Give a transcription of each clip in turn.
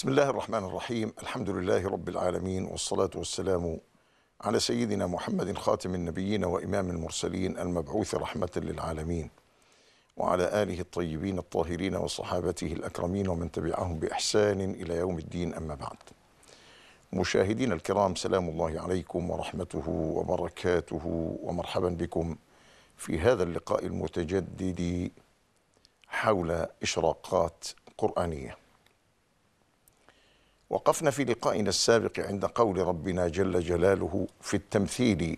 بسم الله الرحمن الرحيم. الحمد لله رب العالمين، والصلاة والسلام على سيدنا محمد خاتم النبيين وإمام المرسلين المبعوث رحمة للعالمين، وعلى آله الطيبين الطاهرين وصحابته الأكرمين ومن تبعهم بإحسان إلى يوم الدين. أما بعد، مشاهدين الكرام، سلام الله عليكم ورحمته وبركاته، ومرحبا بكم في هذا اللقاء المتجدد حول إشراقات قرآنية. وقفنا في لقائنا السابق عند قول ربنا جل جلاله في التمثيل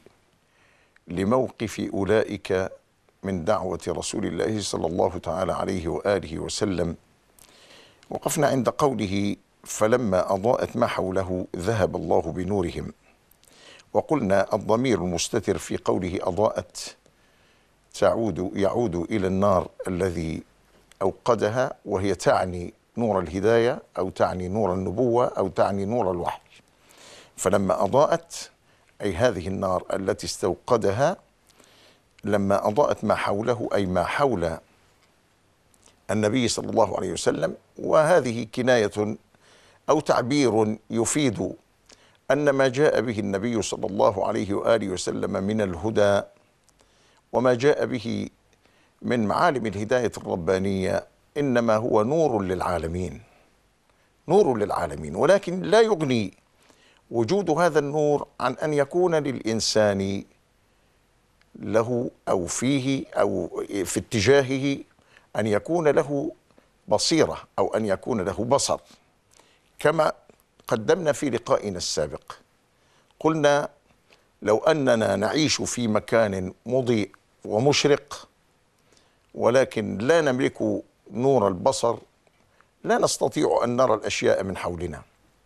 لموقف أولئك من دعوة رسول الله صلى الله تعالى عليه وآله وسلم. وقفنا عند قوله فلما أضاءت ما حوله ذهب الله بنورهم. وقلنا الضمير المستتر في قوله أضاءت يعود إلى النار الذي أوقدها، وهي تعني نور الهداية أو تعني نور النبوة أو تعني نور الوحي. فلما أضاءت أي هذه النار التي استوقدها، لما أضاءت ما حوله أي ما حول النبي صلى الله عليه وسلم. وهذه كناية أو تعبير يفيد أن ما جاء به النبي صلى الله عليه وآله وسلم من الهدى وما جاء به من معالم الهداية الربانية إنما هو نور للعالمين، نور للعالمين. ولكن لا يغني وجود هذا النور عن أن يكون للإنسان له أو فيه أو في اتجاهه أن يكون له بصيرة أو أن يكون له بصر. كما قدمنا في لقائنا السابق، قلنا لو أننا نعيش في مكان مضيء ومشرق ولكن لا نملك نور البصر، لا نستطيع أن نرى الأشياء من حولنا،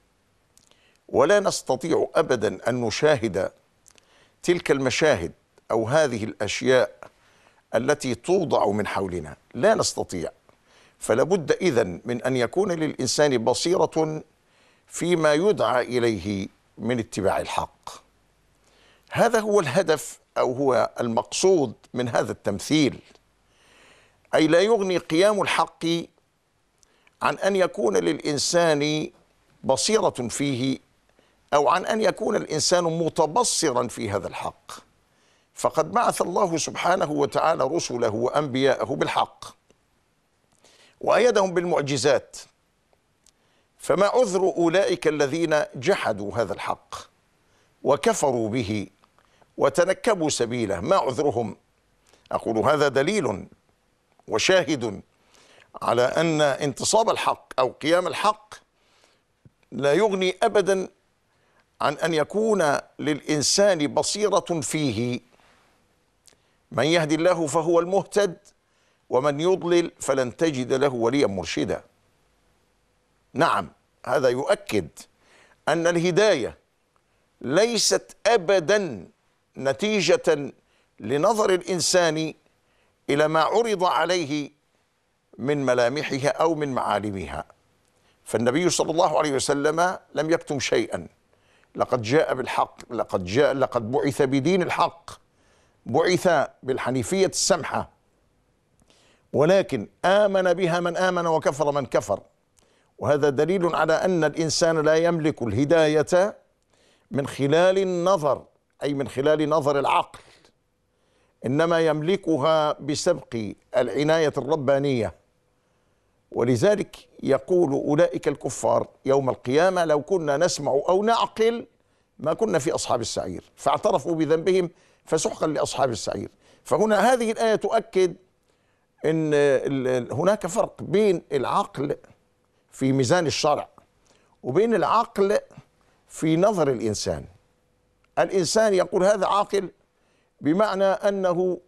ولا نستطيع أبدا أن نشاهد تلك المشاهد أو هذه الأشياء التي توضع من حولنا، لا نستطيع. فلابد إذن من أن يكون للإنسان بصيرة فيما يدعى إليه من اتباع الحق. هذا هو الهدف أو هو المقصود من هذا التمثيل. أي لا يغني قيام الحق عن أن يكون للإنسان بصيرة فيه أو عن أن يكون الإنسان متبصرا في هذا الحق. فقد بعث الله سبحانه وتعالى رسله وأنبياءه بالحق وأيدهم بالمعجزات، فما عذر أولئك الذين جحدوا هذا الحق وكفروا به وتنكبوا سبيله؟ ما عذرهم؟ أقول هذا دليل وشاهد على أن انتصاب الحق أو قيام الحق لا يغني أبدا عن أن يكون للإنسان بصيرة فيه. من يهدي الله فهو المهتد، ومن يضلل فلن تجد له وليا مرشدا. نعم، هذا يؤكد أن الهداية ليست أبدا نتيجة لنظر الإنسان إلى ما عرض عليه من ملامحها أو من معالمها. فالنبي صلى الله عليه وسلم لم يكتم شيئا، لقد جاء بالحق، لقد بعث بدين الحق، بعث بالحنيفية السمحة، ولكن آمن بها من آمن وكفر من كفر. وهذا دليل على أن الإنسان لا يملك الهداية من خلال النظر، أي من خلال نظر العقل، إنما يملكها بسبق العناية الربانية. ولذلك يقول أولئك الكفار يوم القيامة لو كنا نسمع أو نعقل ما كنا في أصحاب السعير، فاعترفوا بذنبهم فسحقا لأصحاب السعير. فهنا هذه الآية تؤكد أن هناك فرق بين العقل في ميزان الشرع وبين العقل في نظر الإنسان. الإنسان يقول هذا عاقل بمعنى أنه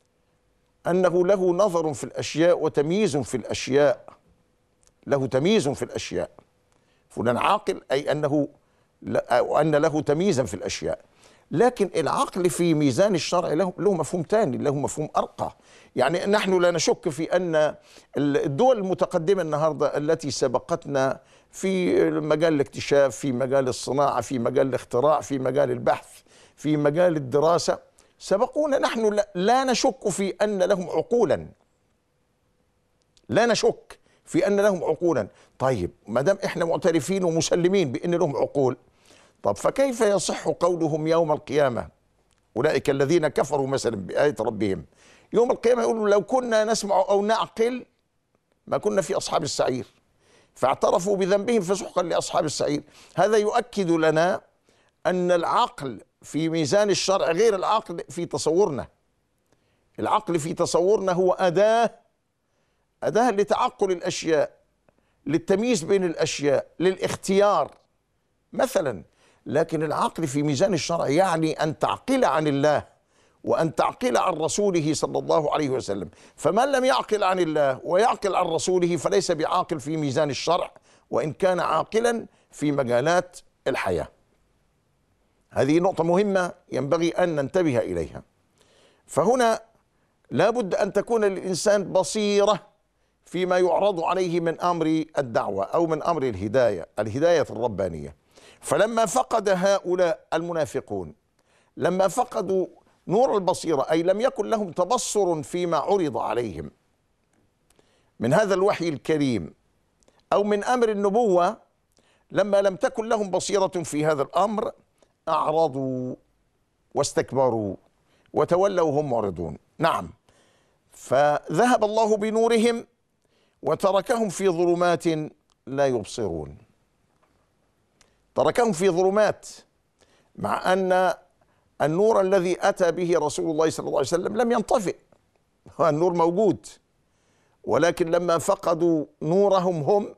له نظر في الأشياء وتمييز في الأشياء، له تمييز في الأشياء. فلان عاقل أي أن له تمييزا في الأشياء. لكن العقل في ميزان الشرع له مفهوم ثاني، له مفهوم أرقى. يعني نحن لا نشك في أن الدول المتقدمة النهاردة التي سبقتنا في مجال الاكتشاف، في مجال الصناعة، في مجال الاختراع، في مجال البحث، في مجال الدراسة، سبقونا. نحن لا نشك في أن لهم عقولا، لا نشك في أن لهم عقولا. طيب ما دام إحنا معترفين ومسلمين بأن لهم عقول، طب فكيف يصح قولهم يوم القيامة أولئك الذين كفروا مثلا بآية ربهم يوم القيامة يقولوا لو كنا نسمع أو نعقل ما كنا في أصحاب السعير، فاعترفوا بذنبهم فسحقا لأصحاب السعير. هذا يؤكد لنا أن العقل في ميزان الشرع غير العقل في تصورنا. العقل في تصورنا هو أداة لتعقل الأشياء، للتمييز بين الأشياء، للاختيار مثلا. لكن العقل في ميزان الشرع يعني أن تعقل عن الله وأن تعقل عن رسوله صلى الله عليه وسلم. فمن لم يعقل عن الله ويعقل عن رسوله فليس بعاقل في ميزان الشرع، وإن كان عاقلا في مجالات الحياة. هذه نقطة مهمة ينبغي أن ننتبه إليها. فهنا لا بد أن تكون للإنسان بصيرة فيما يعرض عليه من أمر الدعوة أو من أمر الهداية الربانية. فلما فقد هؤلاء المنافقون، لما فقدوا نور البصيرة، أي لم يكن لهم تبصر فيما عرض عليهم من هذا الوحي الكريم أو من أمر النبوة، لما لم تكن لهم بصيرة في هذا الأمر أعرضوا واستكبروا وتولوا هم معرضون. نعم، فذهب الله بنورهم وتركهم في ظلمات لا يبصرون. تركهم في ظلمات، مع أن النور الذي أتى به رسول الله صلى الله عليه وسلم لم ينطفئ، النور موجود، ولكن لما فقدوا نورهم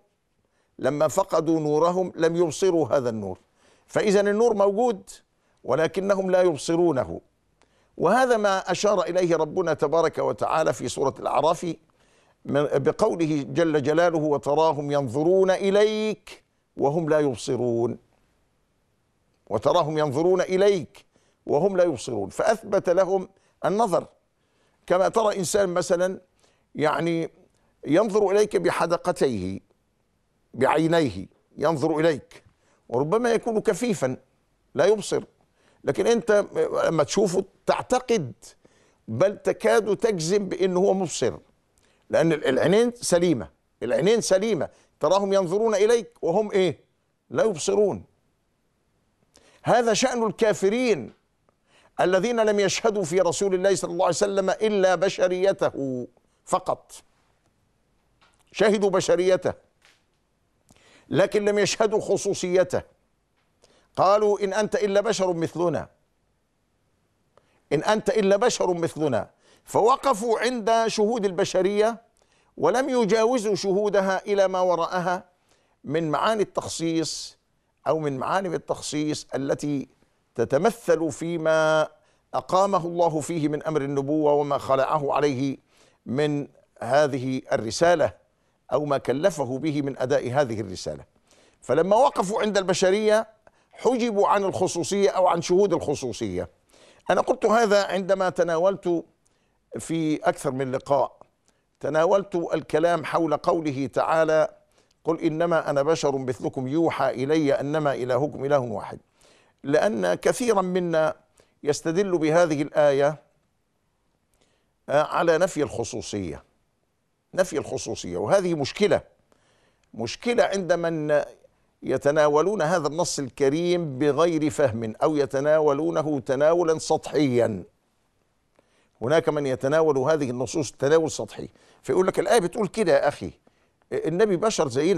لم يبصروا هذا النور. فإذا النور موجود ولكنهم لا يبصرونه. وهذا ما أشار إليه ربنا تبارك وتعالى في سورة الأعراف بقوله جل جلاله: وتراهم ينظرون إليك وهم لا يبصرون. وتراهم ينظرون إليك وهم لا يبصرون، فأثبت لهم النظر. كما ترى إنسان مثلا يعني ينظر إليك بحدقتيه، بعينيه ينظر إليك، وربما يكون كفيفا لا يبصر، لكن أنت لما تشوفه تعتقد بل تكاد تجزم بأنه هو مبصر، لأن العينين سليمة. تراهم ينظرون إليك وهم إيه؟ لا يبصرون. هذا شأن الكافرين الذين لم يشهدوا في رسول الله صلى الله عليه وسلم إلا بشريته فقط، شهدوا بشريته لكن لم يشهدوا خصوصيته. قالوا إن أنت إلا بشر مثلنا، إن أنت إلا بشر مثلنا، فوقفوا عند شهود البشرية ولم يجاوزوا شهودها إلى ما وراءها من معاني التخصيص أو من معاني التخصيص التي تتمثل فيما أقامه الله فيه من أمر النبوة وما خلعه عليه من هذه الرسالة أو ما كلفه به من أداء هذه الرسالة. فلما وقفوا عند البشرية حجبوا عن الخصوصية أو عن شهود الخصوصية. أنا قلت هذا عندما تناولت في أكثر من لقاء، تناولت الكلام حول قوله تعالى: قل إنما أنا بشر مثلكم يوحى إلي أنما إلهكم إله واحد. لأن كثيرا منا يستدل بهذه الآية على نفي الخصوصية، وهذه مشكلة عند من يتناولون هذا النص الكريم بغير فهم أو يتناولونه تناولا سطحيا. هناك من يتناول هذه النصوص تناول سطحي، فيقول لك الآية بتقول كده يا أخي، النبي بشر زينا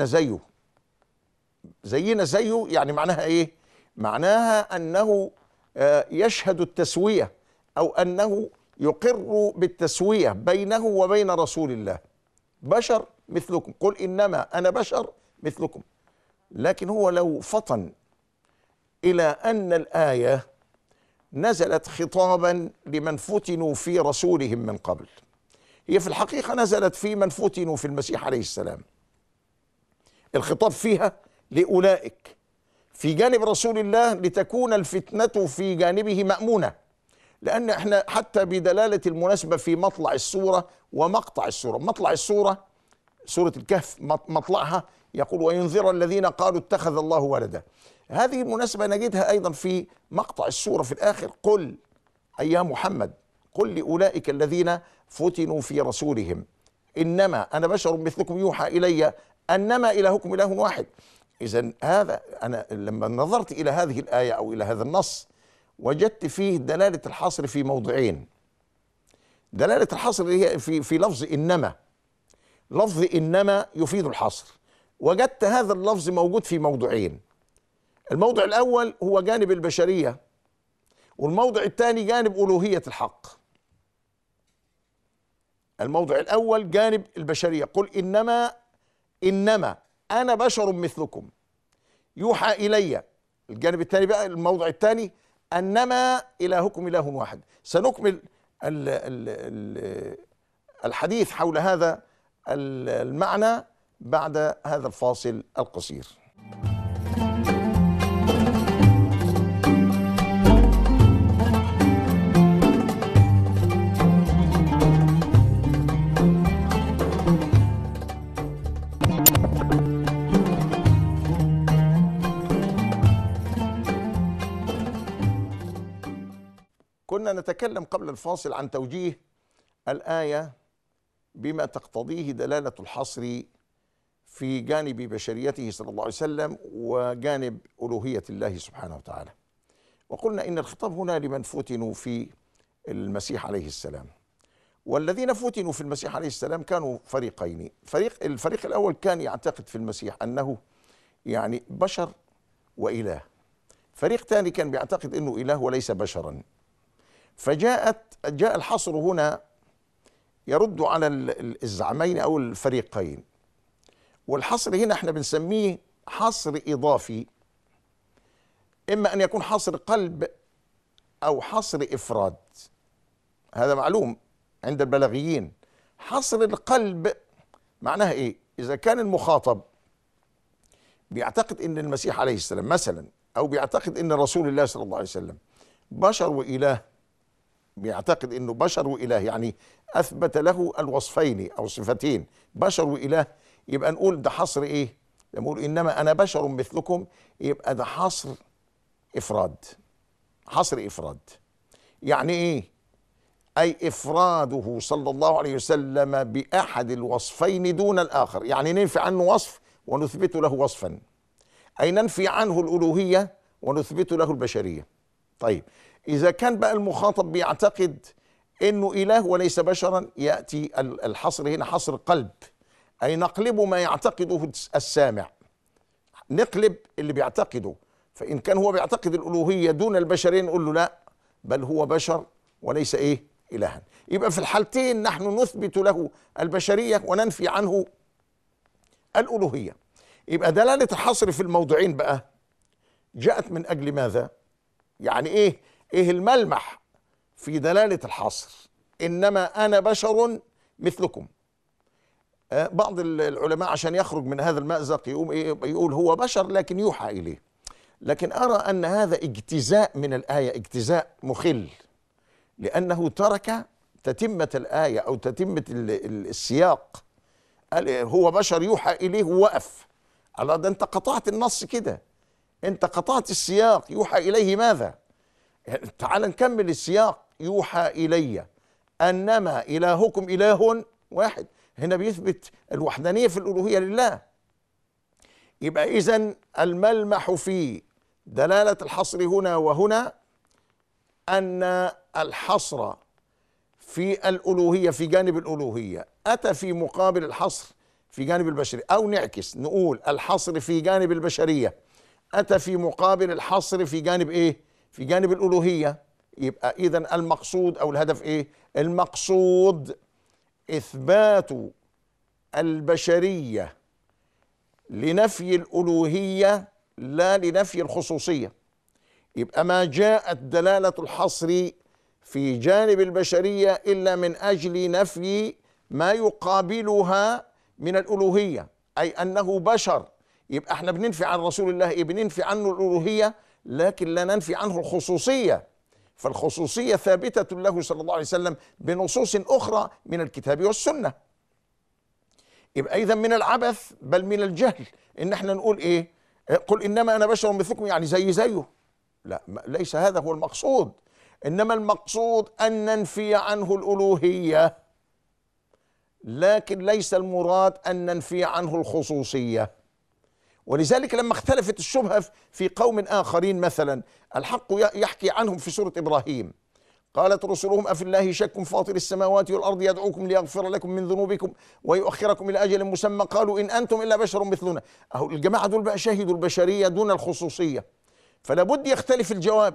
زيه، يعني معناها إيه؟ معناها أنه يشهد التسوية أو أنه يقر بالتسوية بينه وبين رسول الله. بشر مثلكم، قل إنما أنا بشر مثلكم. لكن هو لو فطن إلى أن الآية نزلت خطابا لمن فتنوا في رسولهم من قبل، هي في الحقيقة نزلت في من فتنوا في المسيح عليه السلام. الخطاب فيها لأولئك في جانب رسول الله لتكون الفتنة في جانبه مأمونة، لأن احنا حتى بدلالة المناسبة في مطلع السورة ومقطع السورة. مطلع السورة سورة الكهف مطلعها يقول: وينذر الذين قالوا اتخذ الله ولدا. هذه المناسبة نجدها أيضا في مقطع السورة في الآخر: قل أي يا محمد قل لأولئك الذين فتنوا في رسولهم. إنما أنا بشر مثلكم يوحى إلي أنما إلهكم إله واحد. إذن هذا أنا لما نظرت إلى هذه الآية أو إلى هذا النص وجدت فيه دلالة الحصر في موضعين. دلالة الحصر هي في لفظ إنما. لفظ إنما يفيد الحصر، وجدت هذا اللفظ موجود في موضعين. الموضع الأول هو جانب البشرية، والموضع الثاني جانب ألوهية الحق. الموضع الأول جانب البشرية، قل إنما أنا بشر مثلكم يوحى إلي. الجانب الثاني بقى الموضع الثاني أنما إلهكم إله واحد. سنكمل الحديث حول هذا المعنى بعد هذا الفاصل القصير. كنا نتكلم قبل الفاصل عن توجيه الآية بما تقتضيه دلالة الحصر في جانب بشريته صلى الله عليه وسلم وجانب ألوهية الله سبحانه وتعالى. وقلنا إن الخطاب هنا لمن فتنوا في المسيح عليه السلام، والذين فتنوا في المسيح عليه السلام كانوا فريقين. الفريق الأول كان يعتقد في المسيح أنه يعني بشر وإله. فريق ثاني كان بيعتقد أنه إله وليس بشرا. جاء الحصر هنا يرد على الزعمين أو الفريقين. والحصر هنا احنا بنسميه حصر إضافي، إما أن يكون حصر قلب أو حصر إفراد. هذا معلوم عند البلاغيين. حصر القلب معناها إيه؟ إذا كان المخاطب بيعتقد إن المسيح عليه السلام مثلا، أو بيعتقد إن رسول الله صلى الله عليه وسلم بشر وإله، بيعتقد إنه بشر وإله، يعني أثبت له الوصفين أو صفتين بشر وإله، يبقى نقول ده حصر إيه؟ نقول إنما أنا بشر مثلكم، يبقى ده حصر إفراد. حصر إفراد يعني إيه؟ أي إفراده صلى الله عليه وسلم بأحد الوصفين دون الآخر. يعني ننفي عنه وصف ونثبت له وصفا، أي ننفي عنه الألوهية ونثبت له البشرية. طيب إذا كان بقى المخاطب بيعتقد إنه إله وليس بشرا، يأتي الحصر هنا حصر قلب، أي نقلب ما يعتقده السامع، نقلب اللي بيعتقده. فإن كان هو بيعتقد الألوهية دون البشرين نقول له لا، بل هو بشر وليس إيه؟ إلها. يبقى في الحالتين نحن نثبت له البشرية وننفي عنه الألوهية. يبقى دلالة الحصر في الموضعين بقى جاءت من أجل ماذا؟ يعني إيه الملمح في دلالة الحصر؟ إنما أنا بشر مثلكم. بعض العلماء عشان يخرج من هذا المأزق يقوم يقول هو بشر لكن يوحى إليه. لكن أرى أن هذا اجتزاء من الآية، اجتزاء مخل، لأنه ترك تتمة الآية أو تتمة السياق. قال هو بشر يوحى إليه ووقف. على ده أنت قطعت النص كده، أنت قطعت السياق. يوحى إليه ماذا؟ تعال نكمل السياق. يوحى إلي أنما إلهكم إله واحد. هنا بيثبت الوحدانية في الألوهية لله. يبقى إذن الملمح في دلالة الحصر هنا وهنا أن الحصر في الألوهية في جانب الألوهية أتى في مقابل الحصر في جانب البشرية، أو نعكس نقول الحصر في جانب البشرية أتى في مقابل الحصر في جانب إيه؟ في جانب الألوهية. يبقى إذن المقصود أو الهدف إيه؟ المقصود إثبات البشرية لنفي الألوهية لا لنفي الخصوصية. يبقى ما جاءت دلالة الحصر في جانب البشرية إلا من أجل نفي ما يقابلها من الألوهية، أي أنه بشر. يبقى احنا بننفي عن رسول الله إيه؟ بننفي عنه الألوهية لكن لا ننفي عنه الخصوصية. فالخصوصية ثابتة له صلى الله عليه وسلم بنصوص أخرى من الكتاب والسنة. يبقى إذا من العبث بل من الجهل إن احنا نقول إيه؟ قل إنما أنا بشر مثلكم، يعني زيه. لا، ليس هذا هو المقصود. إنما المقصود أن ننفي عنه الألوهية لكن ليس المراد أن ننفي عنه الخصوصية. ولذلك لما اختلفت الشبهة في قوم آخرين، مثلا الحق يحكي عنهم في سورة إبراهيم: قالت رسلهم أفي الله شك فاطر السماوات والأرض يدعوكم ليغفر لكم من ذنوبكم ويؤخركم إلى أجل مسمى قالوا إن أنتم إلا بشر مثلنا. أهو الجماعة دول بقى شهدوا البشرية دون الخصوصية، فلا بد يختلف الجواب.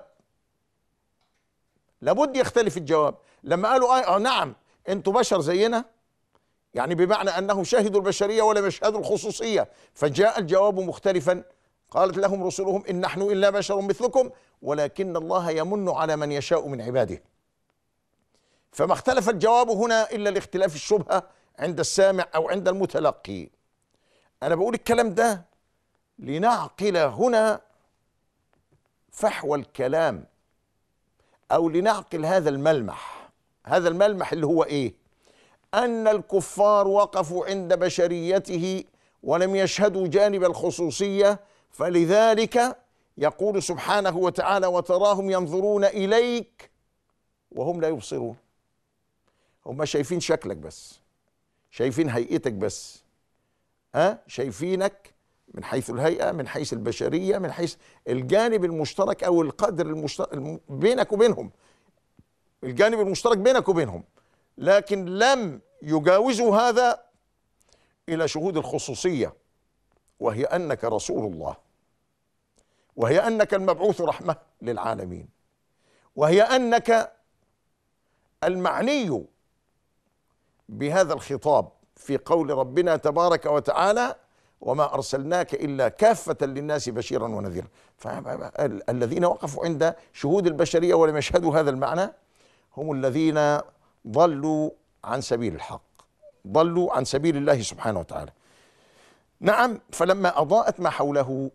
لابد يختلف الجواب. لما قالوا نعم أنتم بشر زينا، يعني بمعنى أنهم شهدوا البشرية ولم يشهدوا الخصوصية، فجاء الجواب مختلفا. قالت لهم رسلهم إن نحن إلا بشر مثلكم ولكن الله يمن على من يشاء من عباده. فما اختلف الجواب هنا إلا لاختلاف الشبهة عند السامع أو عند المتلقي. أنا بقول الكلام ده لنعقل هنا فحوى الكلام، أو لنعقل هذا الملمح. هذا الملمح اللي هو إيه؟ أن الكفار وقفوا عند بشريته ولم يشهدوا جانب الخصوصية، فلذلك يقول سبحانه وتعالى: وتراهم ينظرون إليك وهم لا يبصرون. هم شايفين شكلك بس، شايفين هيئتك بس، شايفينك من حيث الهيئة، من حيث البشرية، من حيث الجانب المشترك أو القدر المشترك بينك وبينهم، الجانب المشترك بينك وبينهم، لكن لم يجاوزوا هذا إلى شهود الخصوصية، وهي أنك رسول الله، وهي أنك المبعوث رحمة للعالمين، وهي أنك المعني بهذا الخطاب في قول ربنا تبارك وتعالى: وما أرسلناك إلا كافة للناس بشيرا ونذيرا. فالذين وقفوا عند شهود البشرية ولم يشهدوا هذا المعنى هم الذين ضلوا عن سبيل الحق، ضلوا عن سبيل الله سبحانه وتعالى. نعم، فلما أضاءت ما حوله،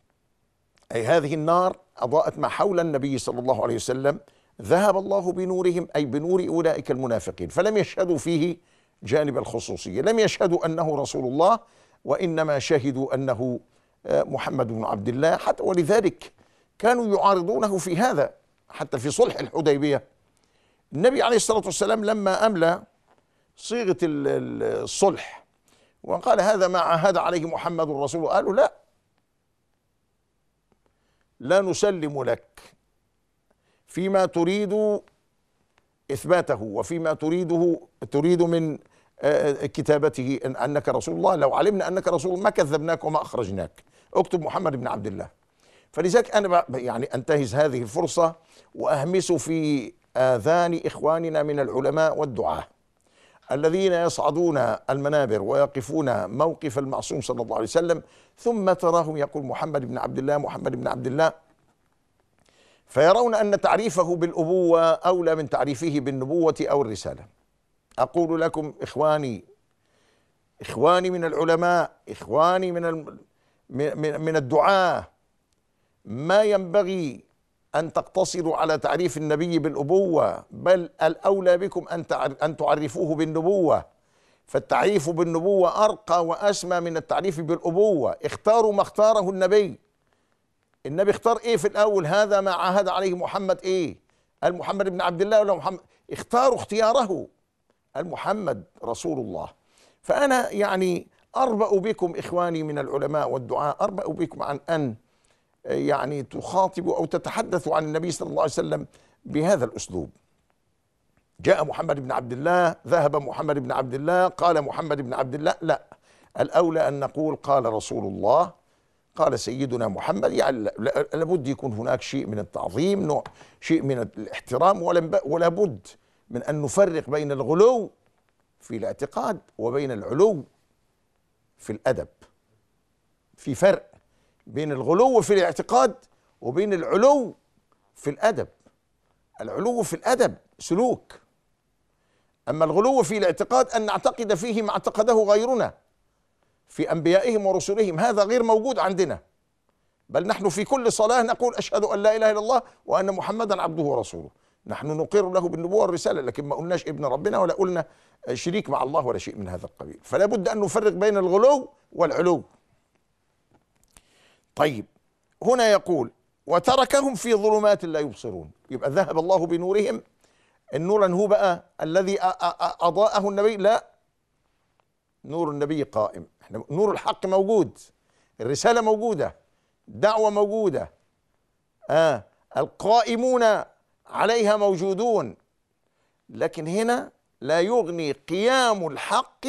أي هذه النار أضاءت ما حول النبي صلى الله عليه وسلم، ذهب الله بنورهم، أي بنور أولئك المنافقين، فلم يشهدوا فيه جانب الخصوصية، لم يشهدوا أنه رسول الله، وإنما شهدوا أنه محمد بن عبد الله. حتى ولذلك كانوا يعارضونه في هذا، حتى في صلح الحديبية النبي عليه الصلاة والسلام لما أملى صيغة الصلح وقال: هذا ما عاهد عليه محمد رسول الله، قالوا: لا نسلم لك فيما تريد إثباته وفيما تريد من كتابته أنك رسول الله. لو علمنا أنك رسول ما كذبناك وما أخرجناك، اكتب محمد بن عبد الله. فلذلك أنا يعني أنتهز هذه الفرصة وأهمس في آذان إخواننا من العلماء والدعاة الذين يصعدون المنابر ويقفون موقف المعصوم صلى الله عليه وسلم، ثم تراهم يقول محمد بن عبد الله، محمد بن عبد الله، فيرون أن تعريفه بالأبوة أولى من تعريفه بالنبوة أو الرسالة. أقول لكم إخواني من العلماء، إخواني من الدعاة، ما ينبغي أن تقتصروا على تعريف النبي بالأبوة، بل الأولى بكم أن تعرفوه بالنبوة، فالتعريف بالنبوة أرقى وأسمى من التعريف بالأبوة. اختاروا ما اختاره النبي. النبي اختار إيه في الأول؟ هذا ما عاهد عليه محمد، إيه؟ المحمد بن عبد الله ولا محمد؟ اختاروا اختياره، المحمد رسول الله. فأنا يعني أربأ بكم إخواني من العلماء والدعاء، أربأ بكم عن أن يعني تخاطبوا أو تتحدثوا عن النبي صلى الله عليه وسلم بهذا الأسلوب. جاء محمد بن عبد الله، ذهب محمد بن عبد الله، قال محمد بن عبد الله، لا، الأولى أن نقول قال رسول الله، قال سيدنا محمد. يعني لابد يكون هناك شيء من التعظيم، شيء من الاحترام، ولا بد من أن نفرق بين الغلو في الاعتقاد وبين العلو في الأدب. في فرق بين الغلو في الاعتقاد وبين العلو في الأدب. العلو في الأدب سلوك، أما الغلو في الاعتقاد أن نعتقد فيه ما اعتقده غيرنا في أنبيائهم ورسلهم، هذا غير موجود عندنا، بل نحن في كل صلاة نقول أشهد أن لا إله إلا الله وأن محمدا عبده ورسوله. نحن نقر له بالنبوة والرسالة، لكن ما قلناش ابن ربنا ولا قلنا شريك مع الله ولا شيء من هذا القبيل. فلا بد أن نفرق بين الغلو والعلو. طيب، هنا يقول وتركهم في ظلمات لا يبصرون، يبقى ذهب الله بنورهم. النور هو بقى الذي أضاءه النبي؟ لا، نور النبي قائم، احنا نور الحق موجود، الرسالة موجودة، الدعوة موجودة، القائمون عليها موجودون. لكن هنا لا يغني قيام الحق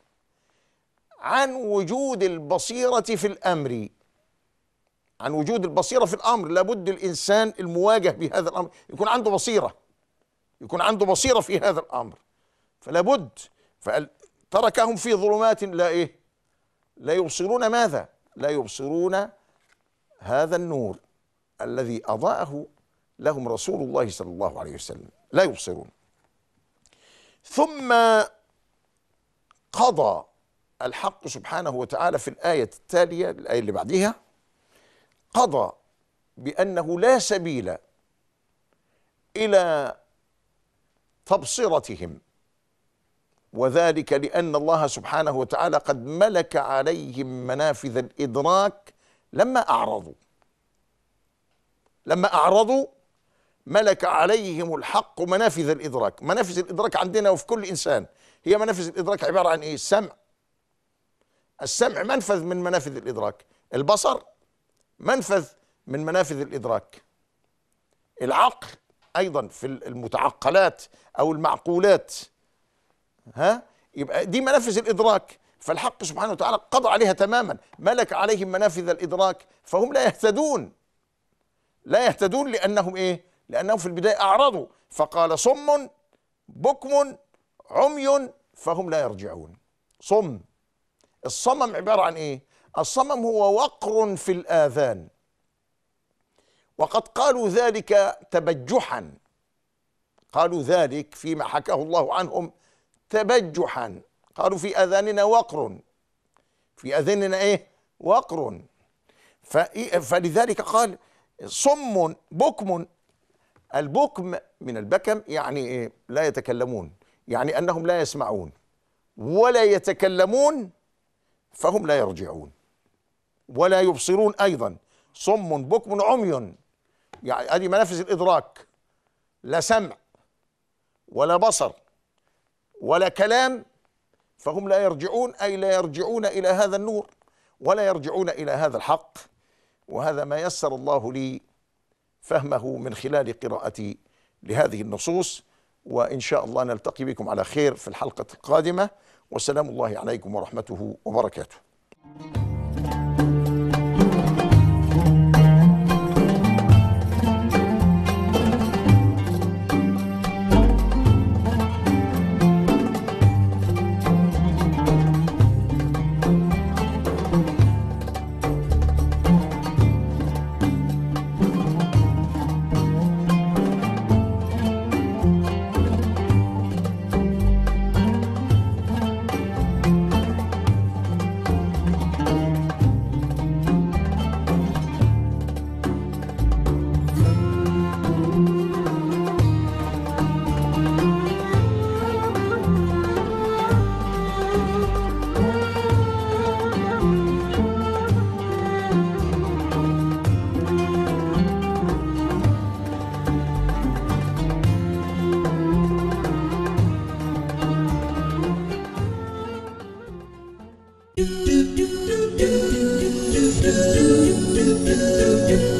عن وجود البصيرة في الأمر، عن وجود البصيرة في الأمر. لابد الإنسان المواجه بهذا الأمر يكون عنده بصيرة، يكون عنده بصيرة في هذا الأمر. فلابد، تركهم في ظلمات لا يبصرون ماذا؟ لا يبصرون هذا النور الذي أضاءه لهم رسول الله صلى الله عليه وسلم، لا يبصرون. ثم قضى الحق سبحانه وتعالى في الآية التالية، الآية اللي بعدها، قضى بأنه لا سبيل إلى تبصرتهم، وذلك لأن الله سبحانه وتعالى قد ملك عليهم منافذ الإدراك لما أعرضوا ملك عليهم الحق منافذ الإدراك. منافذ الإدراك عندنا وفي كل إنسان هي منافذ الإدراك عبارة عن إيه؟ السمع منفذ من منافذ الإدراك، البصر منفذ من منافذ الإدراك، العقل أيضا في المتعقلات أو المعقولات، يبقى دي منافذ الإدراك. فالحق سبحانه وتعالى قضى عليها تماما، ملك عليهم منافذ الإدراك، فهم لا يهتدون لأنهم لأنهم في البداية أعرضوا، فقال صم بكم عمي فهم لا يرجعون. صم، الصمم عبارة عن الصمم هو وقر في الآذان، وقد قالوا ذلك تبجحا، قالوا ذلك فيما حكاه الله عنهم تبجحا، قالوا في آذاننا وقر، في آذاننا وقر. فلذلك قال صم بكم. البكم من البكم يعني لا يتكلمون، يعني أنهم لا يسمعون ولا يتكلمون، فهم لا يرجعون ولا يبصرون أيضا. صم بكم عمي، يعني هذه منافذ الإدراك، لا سمع ولا بصر ولا كلام، فهم لا يرجعون، أي لا يرجعون إلى هذا النور ولا يرجعون إلى هذا الحق. وهذا ما يسر الله لي فهمه من خلال قراءتي لهذه النصوص، وإن شاء الله نلتقي بكم على خير في الحلقة القادمة، وسلام الله عليكم ورحمته وبركاته. Do do do do do do do do do do do.